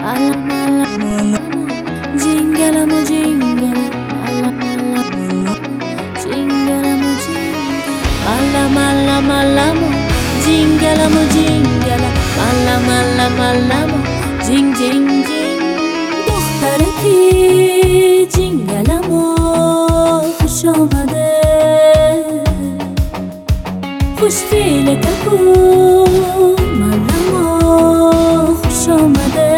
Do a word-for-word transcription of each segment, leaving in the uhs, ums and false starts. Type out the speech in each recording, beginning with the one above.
Jingalamo jingala, jingalamo jingala, malamalamo, jingalamo jingala, malamalamo, jing jing jing. دخترکی جینگلمو خوش آمده، خوش فیل تکو ملمو خوش آمده.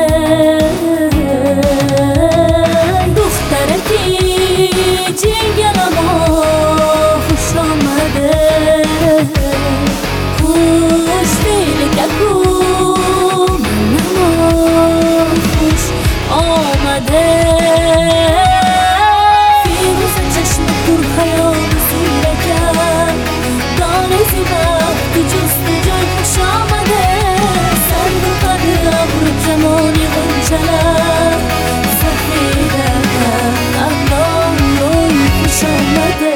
دخترکی جینگلمو خوش آمده، خوش فیل تکو ملمو خوش آمده. فیروز چشم پر خیال زیرکم، دانزی وقتی جست جای خوش آمده. سر و قد ابر جمالی غنچلم، سفیدم اندام خوش آمده.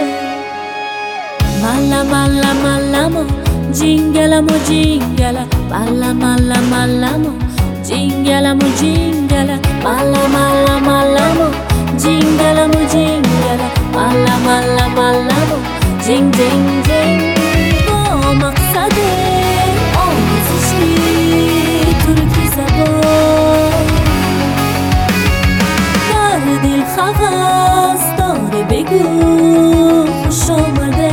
مالا مالا مالامو جینگلمو جینگلا، مالا مالا مالامو جینگلمو جینگلا، مالا مالا مالامو جینگلمو جینگلا، مالا مالا مالامو جینگ جینگ جینگ. با مقصد آموزشی ترکی زبان، در دل خواست داره بگو خوش آمده.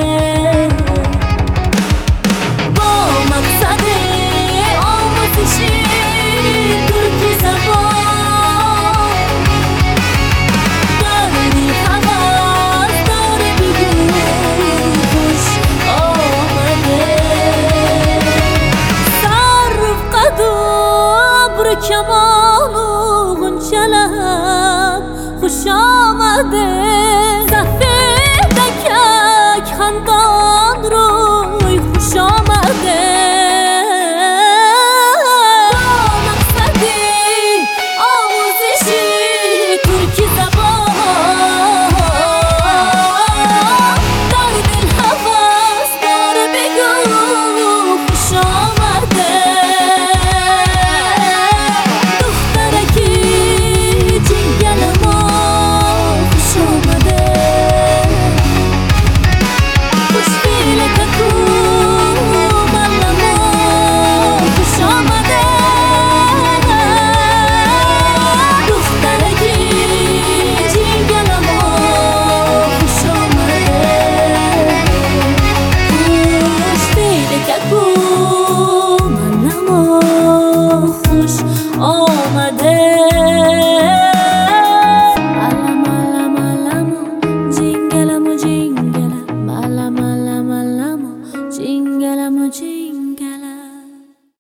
با مقصد آموزشی ترکی زبان، در دل خواست داره بگو خوش آمده. سر قد و ابر کمان و غنچلم خوش آمده. سفیدکک خندان روی خوش آمده. با مقصدی آموزشی ترکی زبان، در دل هواس داره بگو خوش آمده. دخترکی جینگلمو خوش آمده، خوش فیل تکو ملمو خوش آمده. دخترکی جینگلمو خوش آمده، خوش فیل تکو ملمو خوش آمده.